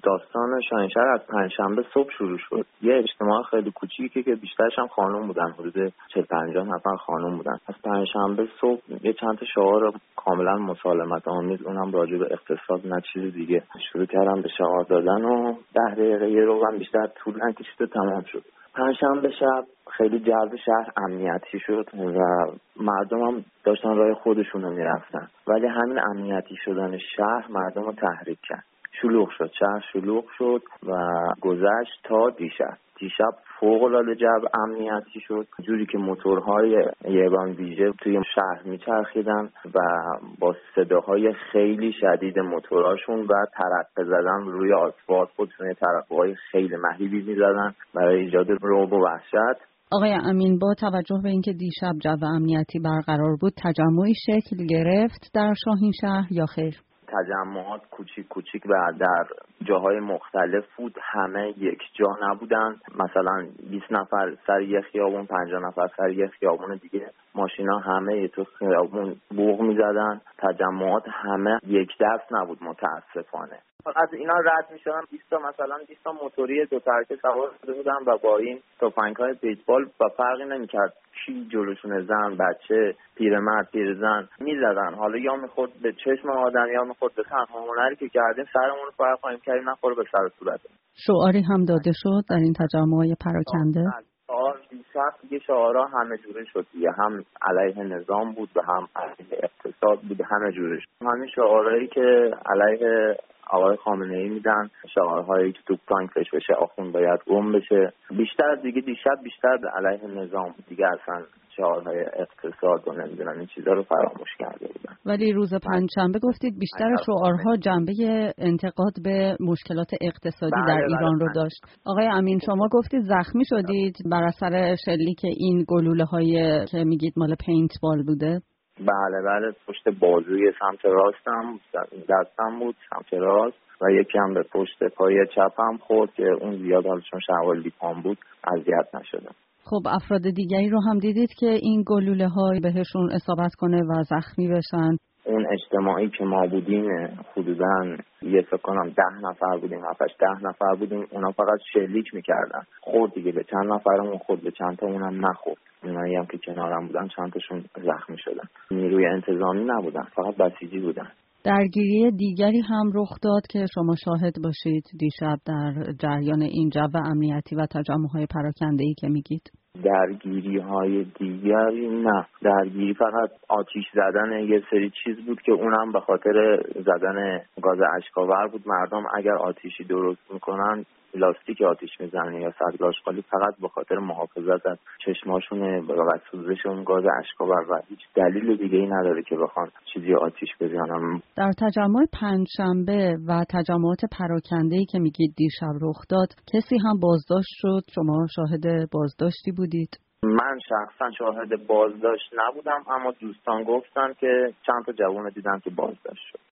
داستان شاهینشهر از پنجشنبه صبح شروع شد. یه اجتماع خیلی کوچیکی که بیشترش هم خانم بودن، حدود 40-50 نفر خانم بودن. از پنجشنبه صبح یه چند تا شعار کاملا مسالمت آمیز، اونم راجع به اقتصاد نه چیز دیگه، شروع کردن به شعار دادن و 10 دقیقه یه رو هم بیشتر طول نکشید و تمام شد. پنجشنبه شب خیلی جو شهر امنیتی شد و مردم هم داشتن راه خودشون رو میرفتن، ولی همین امنیتی شدن شهر مردم رو تحریک کرد. شلوغ شد، شهر شلوغ شد و گذشت تا دیشب فوق‌العاده جو امنیتی شد، جوری که موتورهای یبان ویژه توی شهر میچرخیدن و با صداهای خیلی شدید موتوراشون و ترقه زدن روی آسفالت، خودشون ترقه‌های خیلی مهیبی میزدن برای ایجاد رعب و وحشت. آقای امین، با توجه به اینکه دیشب جو امنیتی برقرار بود، تجمعی شکل گرفت در شاهینشهر یا خیر؟ تجمعات کوچیک و در جاهای مختلف بود، همه یک جا نبودن. مثلا 20 نفر سر یه خیابون، 50 نفر سر یه خیابون دیگه، ماشینا همه تو خیابون بوق می‌زدن. تجمعات همه یک دست نبود متاسفانه. از اینا رد می‌شدن 20 تا موتوری دو ترکه سوار شده بودن و با این تفنگ‌های بیسبال و فرقی نمی‌کرد کی جلوشون، زن، بچه، پیرمرد، پیرزن می‌زدن. حالا یا می‌خورد به چشم آدم یا می‌خورد به تن. هنری که کردیم سرمون رو فرق کنیم کردیم نخوره به سر صورتمون. شعاری هم داده شد در این تجمع‌های پراکنده؟ دیشب دیگه شعارها همه جوره شد دیگه، هم علیه نظام بود و هم علیه اقتصاد بود، همه جوره شد. همین شعارهایی که علیه آقای خامنه‌ای میدن، شعارهایی که توپ تانک فش بشه، آخوند باید گم بشه، بیشتر دیگه دیشب بیشتر به علیه نظام دیگه، اصلا شعارهای اقتصاد و نمیدونم این چیزا رو فراموش کرده بودن. ولی روز پنجشنبه گفتید بیشتر شعارها جنبه انتقاد به مشکلات اقتصادی در ایران رو داشت. آقای امین، شما گفتید زخمی شدید بر اثر شلیک این گلوله‌های که میگید مال پینتبال بوده؟ بله، پشت بازوی سمت راستم، دستم بود سمت راست و یکی هم به پشت پای چپم خورد که اون زیاد حالا چون شلوار لیپام بود اذیت نشدم. خب افراد دیگری رو هم دیدید که این گلوله‌ها بهشون اصابت کنه و زخمی بشن؟ اون اجتماعی که ما بودیم حدوداً فکر کنم 10 نفر بودیم، 7-10 نفر بودیم، اونا فقط شلیک میکردن. خورد دیگه به چند نفرمون خورد، به چند تا اونم نخورد. اونایی هم که کنارم بودن چند تاشون زخمی شدن. نیروی انتظامی نبودن، فقط بسیجی بودن. درگیری دیگری هم رخ داد که شما شاهد باشید دیشب در جریان این جو امنیتی و تجمع‌های پراکنده‌ای که میگید؟ درگیری‌های دیگری نه، درگیری فقط آتش زدن یه سری چیز بود که اونم به خاطر زدن گاز اشک‌آور بود. مردم اگر آتشی درست میکنن لاستیک آتش میزنن یا سطل آشغالی، فقط به خاطر محافظت از چشماشونه و سوزش اون گاز اشک‌آور و هیچ دلیل دیگه‌ای نداره که بخوان چیزی آتش بزنن. در تجمع پنجشنبه و تجمعات پراکنده‌ای که میگید دیشب رخ داد، کسی هم بازداشت شد؟ شما شاهد بازداشتی بودید؟ من شخصا شاهد بازداشت نبودم، اما دوستان گفتن که چند تا جوان دیدن که بازداشت شد.